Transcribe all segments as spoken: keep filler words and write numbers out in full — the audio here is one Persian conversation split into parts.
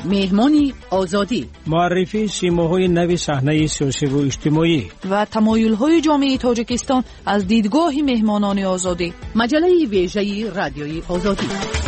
مهمانی آزادی، معرفی سیماهای نوی صحنه سیاسی و اجتماعی و تمایل‌های جامعه تاجیکستان از دیدگاه مهمانان آزادی. مجله ویژه رادیوی آزادی.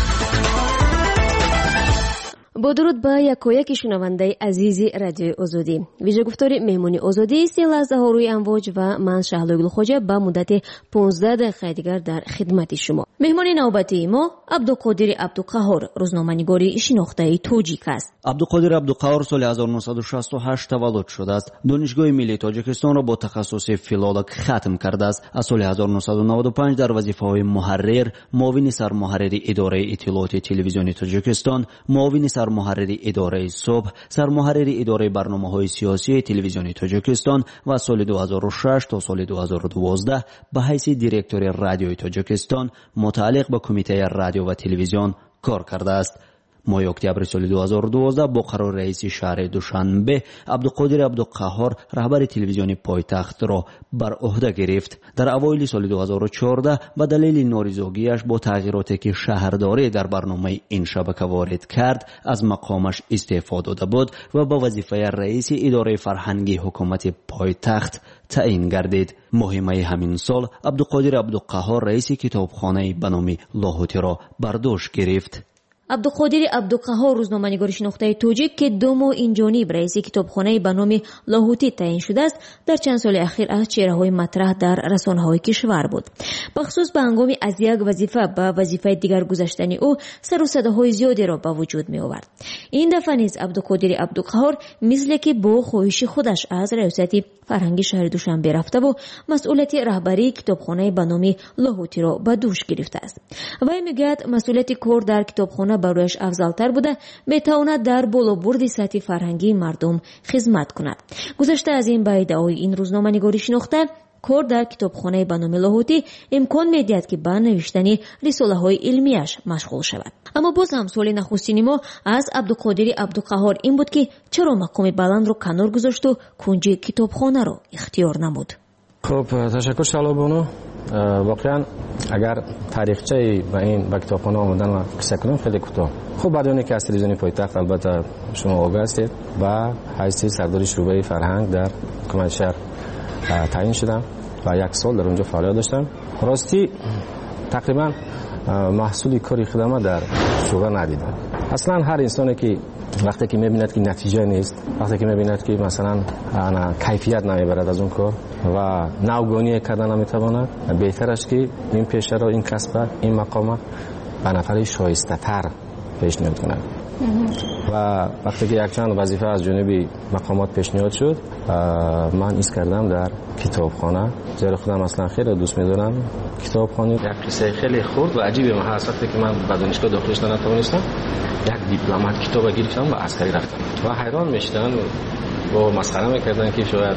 با درود به یکایک شنونده عزیز رادیو آزادی. ویژه گفتار مهمانی آزادی سی لحظه ها روی امواج و من شهلوگل خوجه به مدت پانزده دقیقه دیگر در خدمت شما. مهمان نوبتی ما عبدالقادر عبدالقهار، روزنامه‌نگاری شناخته تاجیک است. عبدالقادر عبدالقهار سال هزار و نهصد و شصت و هشت تولد شده است. دانشگاه ملی تاجیکستان را با تخصص فیلولوگ ختم کرده است. از سال هزار و نهصد و نود و پنج در وظیفه‌های محرر، معاون سرمحرر اداره اطلاعات تلویزیونی تاجیکستان، معاون سرمحرر اداره صبح، سرمحرر اداره برنامه‌های سیاسی تلویزیونی تاجیکستان و از سال دو هزار و شش تا سال دو هزار و دوازده به حیث دیرکتور رادیوی تاجیکستان متعلق به کمیته رادیو و تلویزیون کار کرده است. ماه اکتبر سال دو هزار و دوازده با قرار رئیس شهر دوشنبه عبدالقادر عبدالقهار رهبر تلویزیون پایتخت را بر عهده گرفت. در اوایل سال دو هزار و چهارده به دلیل نارضایتی‌اش با تغییراتی که شهرداری در برنامه این شبکه وارد کرد از مقامش استعفا داده بود و به وظیفه رئیس اداره فرهنگی حکومت پایتخت تعیین گردید. ماه می همین سال عبدالقادر عبدالقهار رئیس کتابخانه به نام لاهوتی را بر دوش گرفت. عبدالقادر عبدالقهار روزنامه‌نگار شناخته تاجیک که دو ماه این جانب رئیس کتابخانه به نام لاهوتی تعیین شده است، در چند سال اخیر از چهره‌های مطرح در رسانه‌های کشور بود. بخصوص به هنگام از یک وظیفه به وظیفه دیگر گذشتن او سر و صداهای زیادی را به وجود می آورد. این دفعه نیز عبدالقادر عبدالقهار مثل که با خواهش خودش از ریاست فرهنگی شهر دوشنبه رفته و مسئولیت رهبری کتابخانه به نام لاهوتی را به دوش گرفته است. وی میگوید مسئولیت کار در کتابخانه برایش افضل‌تر بوده، میتواند در بالابرد سطح فرهنگی مردم خدمت کند. گذشته از این به ادعای این روزنامه‌نگاری شناخته کار در کتابخانه به نام لاهوتی امکان میدهد که به نوشتن رساله‌های علمیش مشغول شود. اما باز هم سوال نخستین ما از عبدالقادر عبدالقهار این بود که چرا مقام بلند رو کنار گذاشت و کنج کتابخانه رو اختیار نمود. خب تشکر شالابانو. واقعا اگر تاریخچه به این به کتابخانه آمدن و قصه کنم خیلی کوتاه. خب بعد اون که از تلویزیون پایتخت البته شما آگاه هستید و حیث سردار شعبه فرهنگ در حکومت شهر تعیین شدم و یک سال در اونجا فعالیت داشتم. راستی تقریبا محصولی کاری خودم در شعبه ندیدم. اصلا هر انسانی که وقتی که میبیند که نتیجه نیست، وقتی که میبیند که مثلا کیفیت نمیبرد از اون کار و نوگانی کردن نمیتواند، بهتر است که این پیشه را، این کسب، این مقام به نفر شایسته تر پیشنهاد کند. و وقتی که یک چند وظیفه از جانب مقامات پیشنهاد شد، من ایست کردم در کتابخانه. زیرا خودم اصلا خیلی دوست می‌دارم کتابخانه. یک قصه خیلی خرد و عجیبی من هست. وقتی که من به دانشگاه داخل شدم نتوانستم، یک دیپلمات کتاب گرفتم و عسکری رفتم و حیران میشدن و مسخره میکردن که شاید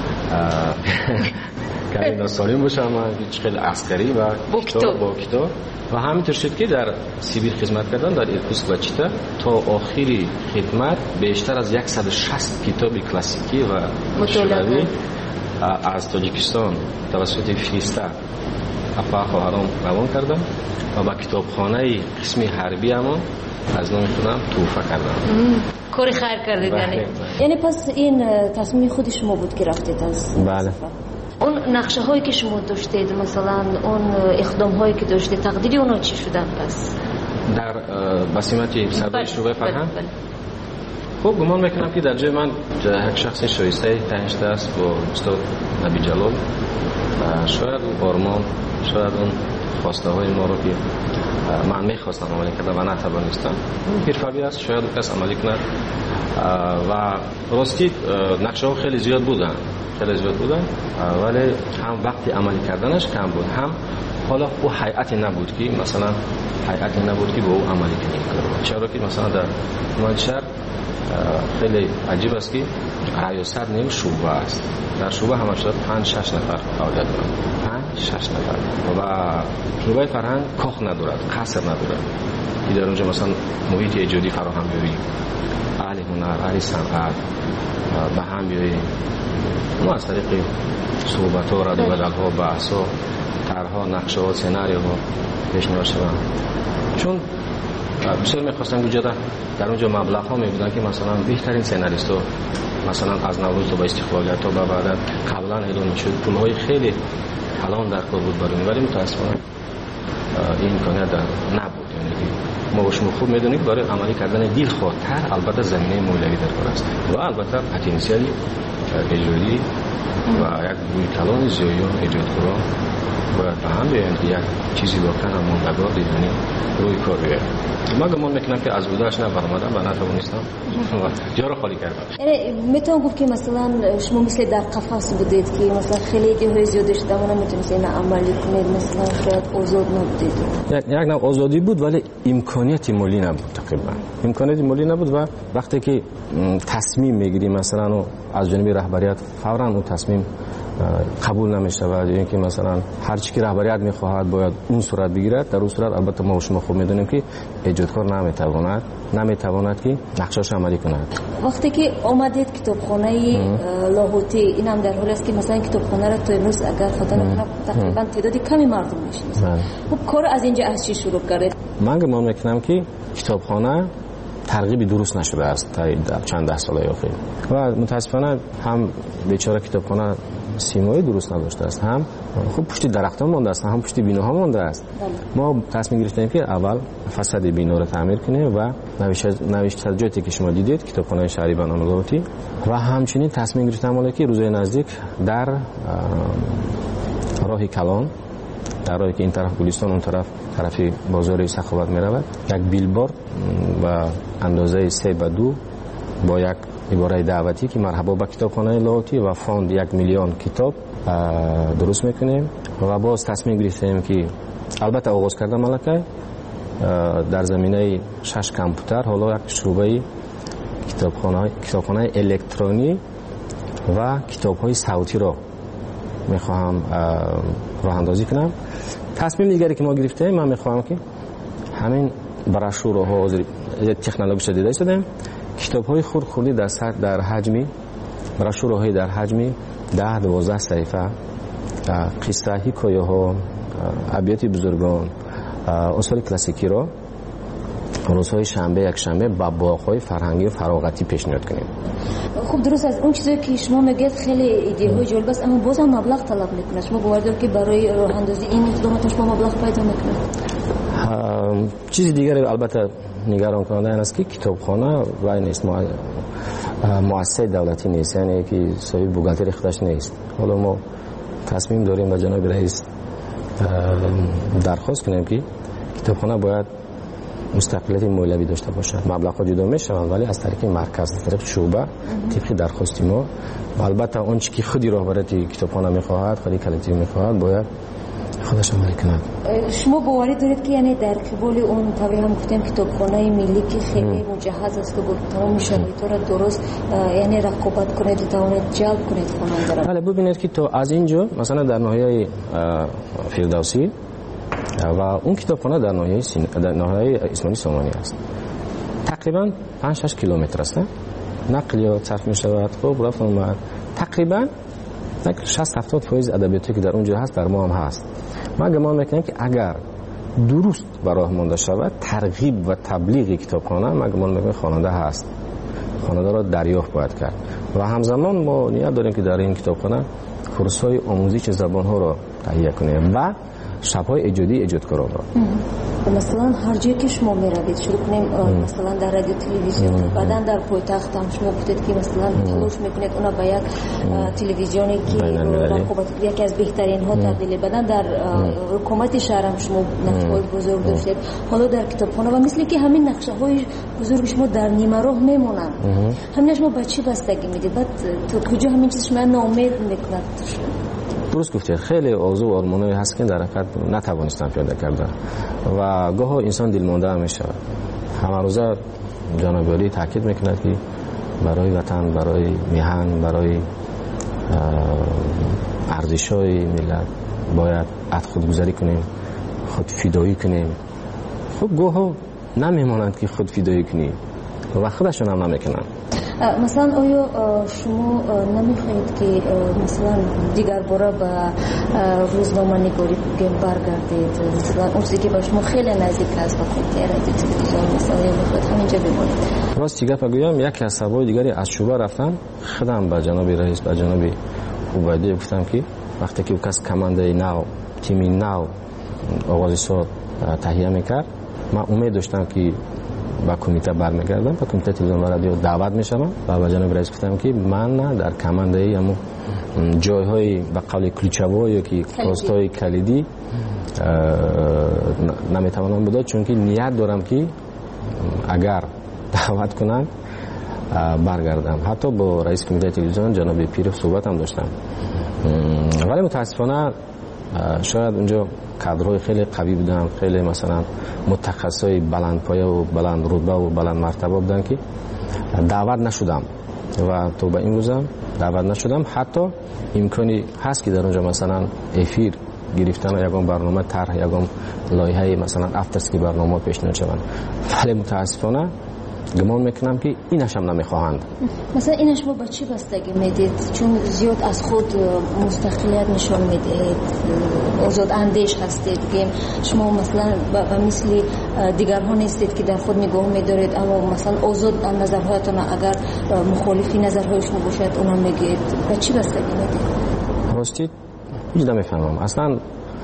کاری ناسالم باشم، من خیلی عسکری و با کتاب با کتاب و همینطور شد که در سیبیر خدمت کردم، در ایرکوتسک و چیتا تا آخری خدمت بیشتر از صد و شصت کتاب کلاسیکی و شوروی از تاجیکستان توسط فیستا اپا خواهرام روان کردم و با کتابخانه قسم حربی هم از نام خودم توفه کردم. کاری خیر کردید یعنی. یعنی پس این تصمیم خود شما بود که رفتید از؟ بله. اون نقشه هایی که شما داشتید، مثلا اون اقدام هایی که داشتید، تقدیری اونا چی شدن پس؟ در بسیمت سردار شعبه فرهنگ؟ خب گمان میکنم که در جای من یک شخص شایسته تعیین شده است با استاد نبی جلال و شاید اون آرمان، شاید اون خواسته های ما رو که من میخواستم عملی کردم و نتوانستم، پیرفروی است، شاید کس عملی کند و راستی نقشه ها خیلی زیاد بودن خیلی زیاد بودن ولی هم وقتی عملی کردنش کم بود، هم حالا او هیئتی نبود که مثلا هیئتی نبود که به او عملی کنیم. چرا که مثلا در منشر خیلی عجیب است که ریاست نیم شعبه است. در شعبه همه شد پنج شش نفر فعالیت دارند، پنج شش نفر و شعبه فرهنگ کاخ ندارد، قصر ندارد که در اونجا مثلا محیط ایجادی فراهم بیاری، اهل هنر، اهل صنعت به هم بیاری. ما از طریق صحبت ها، رد و بدل ها، بحث ها، طرح ها، نقشه ها، سناریو ها پیشنهاد شدن. چون بسیار می‌خواستن بودجه در اونجا مبلغ ها می‌بودن که مثلا بهترین سناریستو مثلا از نوروز تا به استقلالیت تا به بعد قبلا اعلام می‌شد پول‌های خیلی الان در کار بود برای ولی متأسفانه این امکانات نبود. یعنی ما با شما خوب می‌دونید برای عملی کردن دیل خاطر البته زمینه مولوی در کار است و البته پتانسیل اجرایی و یک روی کلان زیایان ایجادکاران باید به هم بیایند که یک چیزی واقعا ماندگار دیدنی روی کار بیاید. ما گمان میکنم که از بودش نفرمادم و نتوانستم جا رو خالی کردم. میتونم گفت که مثلا شما مثل در قفس بودید که مثلا خیلی ایده زیاد داشتید اما نمیتونید این عملی کنید، مثلا شاید آزاد نبودید. یک یک نوع آزادی بود ولی امکانیت مالی نبود تقریبا. امکانیت مالی نبود و وقتی که تصمیم میگیری مثلا از جانب رهبریت فوراً اون تصمیم قبول نمی‌شود یا اینکه مثلا هر چی که رهبریت می‌خواهد باید اون صورت بگیرد. در اون صورت البته ما و شما خوب می‌دونیم که ایجادکار نمی‌تواند نمی‌تواند که نقشه‌اش عملی کند. وقتی که آمدید کتابخانه لاهوتی این هم در حالی است که مثلا کتابخانه را تا امروز اگر خاطر نکنم تقریبا تعدادی کمی مردم می‌شناسند. خب کار از اینجا از چی شروع کردید؟ من گمان می‌کنم که کتابخانه ترغیبی درست نشده است در چند ده سال اخیر و متاسفانه هم بیچاره کتابخانه سیمایی درست نداشته است، هم خوب پشت درختان مانده است، هم پشت بیناها مانده است. ما تصمیم گرفتیم که اول فساد بینا رو تعمیر کنیم و نوشتجاتی که شما دیدید کتابخانه شهری بنان لاهوتی و همچنین تصمیم گرفتیم که روزهای نزدیک در راه کلان در راهی که این طرف گلستان اون طرف طرفی بازار سخاوت می رود یک بیلبورد و اندازه سه به دو با یک عباره دعوتی که مرحبا به کتابخانه لاهوتی و فاند یک میلیون کتاب درست میکنیم و باز تصمیم گرفتیم که البته آغاز کردن ملکه در زمینه شش کامپیوتر حالا یک شعبه کتابخانه کتابخانه الکترونی و کتاب‌های صوتی را میخواهم راه اندازی کنم. تصمیم دیگری که ما گرفتیم من میخواهم که همین براشورها حاضر تکنولوژی دیده شدیم کتاب‌های خرد خردی در سر در حجمی براشورهای در حجمی ده دوازده صفحه قصه حکایه ها ابیات بزرگان اصول کلاسیکی را روزهای شنبه یک شنبه با باغ‌های فرهنگی و فراغتی پیشنهاد کنیم. خب درست از اون چیزی که شما میگید خیلی ایده های جالب است اما باز هم مبلغ طلب میکنه. شما باور دارید که برای راه اندازی این اقدامات شما مبلغ پیدا میکنه؟ چیز دیگری البته نگران کننده این است که کتابخانه و نیست مؤسسه دولتی نیست، یعنی که صاحب بوغالتری خودش نیست. حالا ما تصمیم داریم و جناب رئیس درخواست کنیم که کتابخانه باید مستقلیت مولوی داشته باشد. مبلغ جدا میشوند ولی از طریق مرکز از طریق شعبه طبق درخواست ما و البته اون چیزی که خودی راهبریت کتابخانه میخواهد خودی کلیتی میخواهد باید خودش عمل کند. شما باوری دارید که یعنی در قبال اون طبعی هم گفتیم کتابخانه ملی که خیلی مجهز است که با تمام شرایط را درست یعنی رقابت کنید و توانید جلب کنید خواننده را. بله ببینید که تو از اینجا مثلا در ناحیه فردوسی و اون کتابخانه در ناحیه سین... در ناحیه اسماعیل سامانی است. تقریبا پنج شش کیلومتر است. نقلیات صرف می شود. خب رفت اومد. تقریبا شصت هفتاد درصد ادبیاتی که در اونجا هست در ما هم هست. من گمان میکنم که اگر درست و راه مانده شود ترغیب و تبلیغ کتابخانه من گمان میکنم خواننده هست. خواننده را دریافت باید کرد. و همزمان ما نیت داریم که در این کتابخانه کورس‌های آموزش زبان‌ها را تهیه کنیم و شب‌های ایجادی ایجادکاران را. مثلا هر جایی که شما میروید شروع کنیم مثلا در رادیو تلویزیون بعداً در پایتخت هم شما گفتید که مثلا تلاش میکنید اونا به یک تلویزیونی که رقابت یکی از بهترین ها تبدیل بعداً در حکومت شهر هم شما نقشه‌های بزرگ داشتید. حالا در کتابخانه و مثل که همین نقشه‌های بزرگ شما در نیمه راه میمونن. همین شما به چی بستگی میدید؟ بعد تو کجا همین چیز شما ناامید میکند؟ درست گفتید خیلی آرزو و آرمانایی هست که در حقیقت نتوانستم پیاده کردن و گاه انسان دلمانده میشه. همه روزه جناب عالی تاکید میکند که برای وطن برای میهن برای ارزش‌های ملت باید از خودگذری کنیم خود فدایی کنیم. خب گاه نمیمانند که خود فدایی کنی و خودشون هم نمیکنن. مثلا آیا شما نمیخواهید که مثلا دیگر باره به روزنامه نگاری برگردید؟ مثلا اون چیزی که با شما خیلی نزدیک است با کمیته رادیو تلویزیون مثلا میخواهید همینجا بمانید؟ راستی گپ بگویم یکی از سوای دیگری از شعبه رفتن خودم به جناب رئیس به جناب عبیدی گفتم که وقتی که کس کمانده نو تیم نو آغاز سال تهیه میکرد من امید داشتم که با کمیته برمیگردم با کمیته تلویزیون و رادیو دعوت میشم و با جناب رئیس گفتم که من در کمانده ای جایهای به قول کلیچه‌ها یا که پست‌های کلیدی نمیتوانم بدم چون که نیت دارم که اگر دعوت کنن برگردم. حتی با رئیس کمیته تلویزیون جناب پیرف صحبت هم داشتم ولی متاسفانه شاید اونجا کادرهای خیلی قوی بودن، خیلی مثلا متخصصای بلند پایه و بلند رتبه و بلند مرتبه بودن که دعوت نشدم و تو به این روزم دعوت نشدم. حتی امکانی هست که در اونجا مثلا افیر گرفتن یگان برنامه طرح یگان لایحه مثلا افترسکی برنامه پیشنهاد شوند ولی متاسفانه گمان میکنم که اینش هم نمیخواهند. مثلا اینش با با چی بستگی میدید؟ چون زیاد از خود مستقلیت نشان میدهید، آزاد اندیش هستید، بگیم شما مثلا با مثل دیگرها نیستید که در خود نگاه میدارید اما مثلا آزاد نظرهایتان اگر مخالفی نظرهایشون باشد اونم میگید. با چی بستگی میدید؟ راستی هیچ نمیفهمم اصلا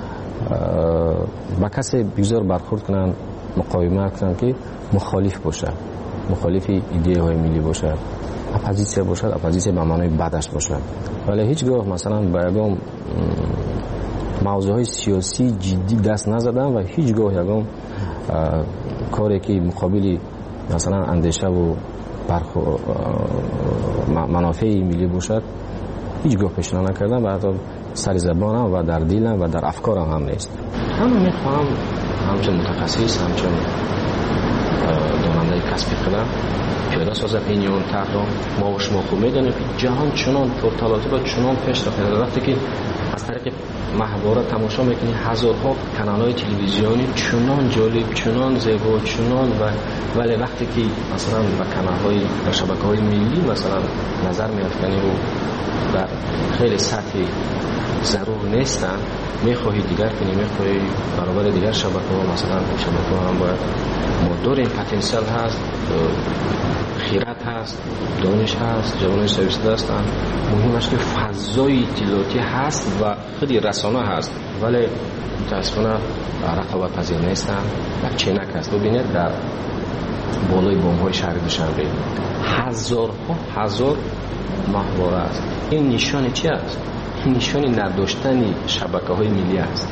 با کسی بگذار برخورد کنن مقاومت کنن که مخالف باشه، مخالف ایده های ملی باشه، اپوزیسیون باشه، اپوزیسیون به معنای بدش باشه، ولی هیچگاه مثلا با یگام موضوع های سیاسی جدی دست نزدم و هیچگاه یگام کاری که مقابلی مثلا اندیشه و برخو منافع ملی باشد هیچگاه پیشنهاد نکردم و حتی سر زبانم و در دیلم و در افکارم هم نیست. همه میخوام همچون متخصص همچون داننده کسب خودم پیاده ساز اپینیون تقدام ما و شما خوب میدونیم که جهان چنان پرتلاطم و چنان پیش رفته وقتی که از طریق محواره تماشا میکنی هزارها کانال‌های تلویزیونی چنان جالب چنان زیبا چنان و ولی وقتی که مثلا با کانال‌های و شبکه‌های ملی مثلا نظر میافکنی و در خیلی سطحی ضرور نیستن میخواهی دیگر کنی میخواهی برابر دیگر شبکه‌ها مثلا شبکه‌ها هم باید ما داریم پتانسیل هست خیرات هست دانش هست جوانای سویسته هستن مهمش که فضای اطلاعاتی هست و خیلی رسانه هست ولی متاسفانه رقابت پذیر نیستن و چینک هست. ببینید در بالای بام‌های شهر دوشنبه هزارها هزار ماهواره است. این نشان چی است؟ نشان نداشتن شبکه‌های ملی است.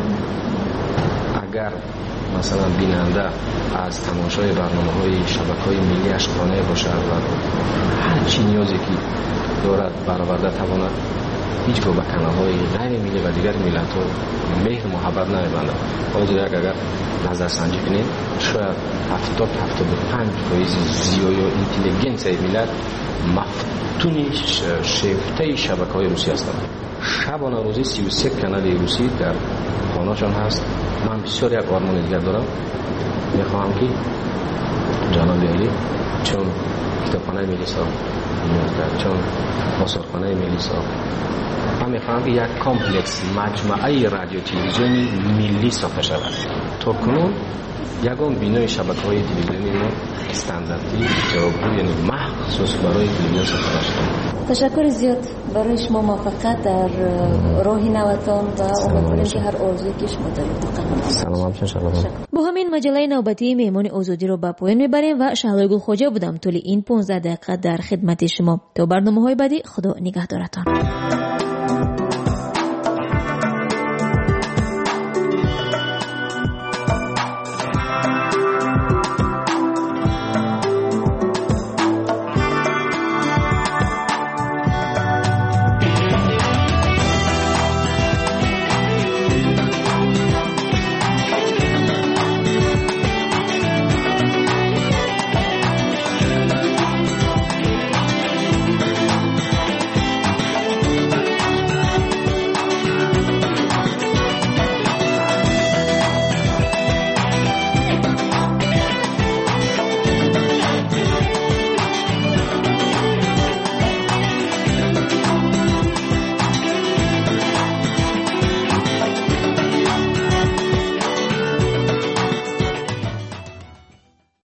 اگر مثلا بیننده از تماشای برنامه‌های شبکه‌های ملی اشقانه باشد و هر چی نیازی که دارد برآورده تواند هیچگاه به کانال‌های غیر ملی و دیگر ملت‌ها مهر محبت نمی‌بندد. حاضر اگر نظرسنجی کنید شاید هفتاد تا هفتاد و پنج فیصد زیایی و اینتلیجنسی ملت مفتون شیفته شبکه‌های روسی هستند. شبانه روزی سی و سه کانال روسی در خانه‌شان هست. من بسیار یک آرمان دیگر دارم، میخواهم که جناب علی چون کتابخانه ملی ساخت چون بازارخانه ملی ساخت من میخواهم که یک کامپلکس مجموعه رادیو تلویزیونی ملی ساخته شود. تا کنون یگان بینای شبکه‌های تلویزیونی ما استانداردی جوابگو یعنی مخصوص برای تلویزیون ساخته شده. تشکر زیاد برای شما موفقیت در راهی نوتان و امیدواریم که هر آرزویی که شما دارید سلام شما. با همین مجله نوبتی مهمان آزادی رو به پایان میبریم و شهلا گل خوجا بودم طول این پانزده دقیقه در خدمت شما. تا برنامه‌های بعدی خدا نگهدارتان.